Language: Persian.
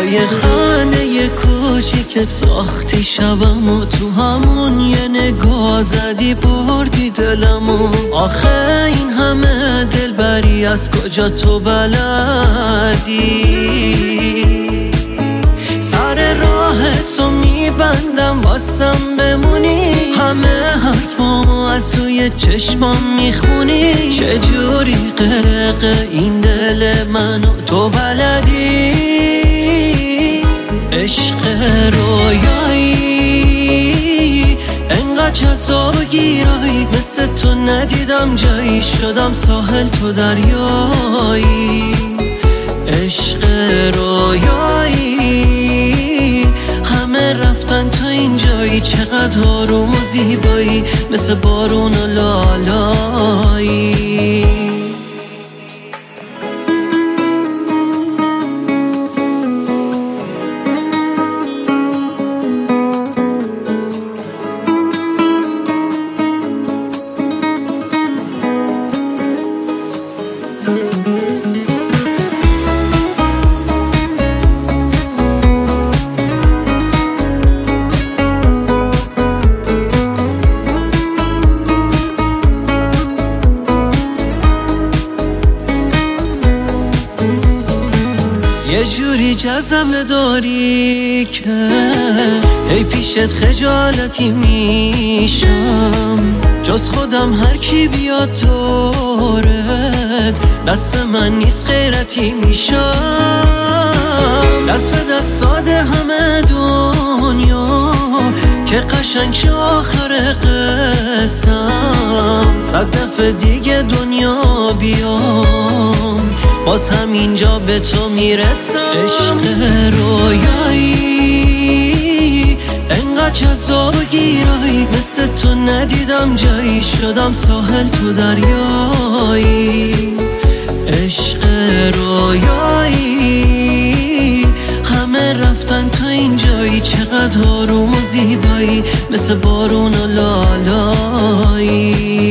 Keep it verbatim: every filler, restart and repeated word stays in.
یه خانه کوچیک ساختی شبمو، تو همون یه نگاه زدی بردی دلمو. آخه این همه دلبری از کجا تو بلدی؟ سر راه تو میبندم واسم بمونی، همه حرفامو از توی چشمام میخونی. چجوری غرق این دل منو تو بلدی؟ عشق رویایی انقدر جذاب و گیرایی، مثل تو ندیدم جایی، شدم ساحل تو دریایی. عشق رویایی همه رفتن تا اینجایی، چقدر آروم و زیبایی، مثل بارون و لالایی. یه جوری جذبه داری که ای پیشت خجالتی میشم، جز خودم هر کی بیاد دورت دست من نیست غیرتی میشم. دست به دست داده همه دنیا که قشنگ چه آخر قسم، صد دفعه دیگه دنیا بیام باز همینجا به تو میرسم. عشق رویایی انقدر جذاب و گیرایی، مثل تو ندیدم جایی، شدم ساحل تو دریایی. عشق رویایی همه رفتن تا اینجایی، چقدر آروم و زیبایی، مثل بارون و لالایی.